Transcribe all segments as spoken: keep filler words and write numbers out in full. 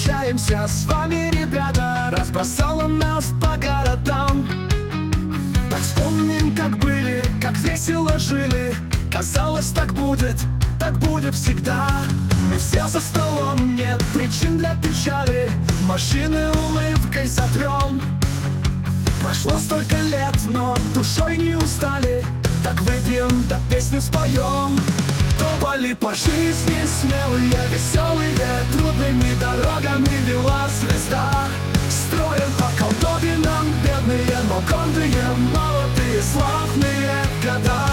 встречаемся с вами, ребята, разбросала нас по городам. Так вспомним, как были, как весело жили. Казалось, так будет, так будет всегда. Мы все за столом, нет причин для печали. Машины улыбкой сотрем. Прошло столько лет, но душой не устали. Так выпьем, да песню споем. Топали по жизни смелые, веселые, трудными дорогами вела звезда. Строим по колдобинам бедные, но гордые, молодые, славные года.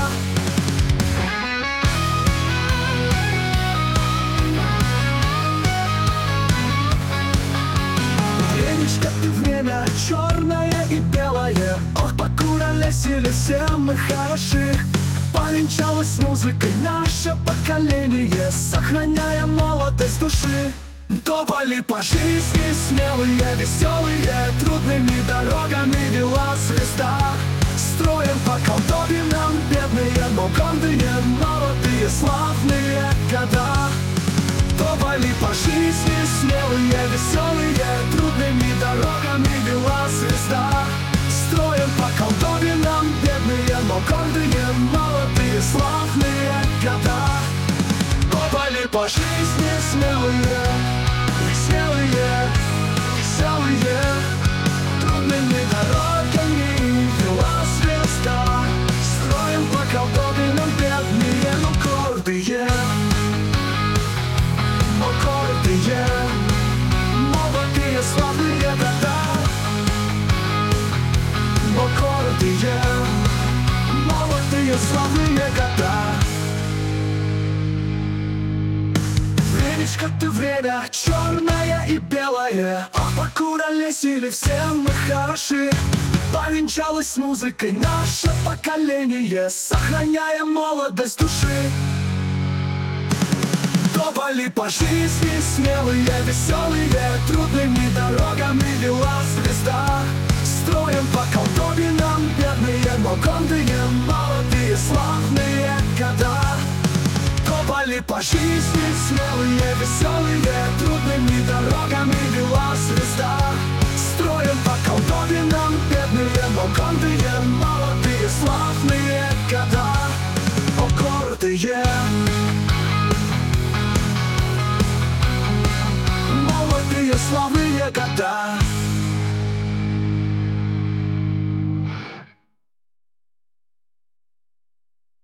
Времечко ты время черное и белое. Ох, покуролесили все мы хороши. Повенчалось музыкой наше поколение, сохраняя молодость души. Топали по жизни смелые, веселые, трудными дорогами вела звезда. Строим по колдобинам бедные, но гордые, молодые, славные года. Топали по жизни смелые, веселые, трудными дорогами вела звезда. Строим по колдобинам бедные, но гордые, молодые, славные года. Топали по жизни смелые, смелые, веселые, трудными дорогами вела звезда. Строим по колдобинам бедные, но гордые, но гордые, молодые, славные года. Но гордые, молодые, славные года. Времечко ты время черное и белое. Ах, покуролесили все мы хороши. Повенчалось музыкой наше поколение, сохраняя молодость души. Топали по жизни смелые, веселые, трудными дорогами вела звезда. Строим по колдобинам бедные, но гордые, молодые, славные года. Топали по жизни смелые, веселые, трудными дорогами вела звезда. Строим по колдобинам бедные, но гордые, молодые, славные года. О, гордые, молодые, славные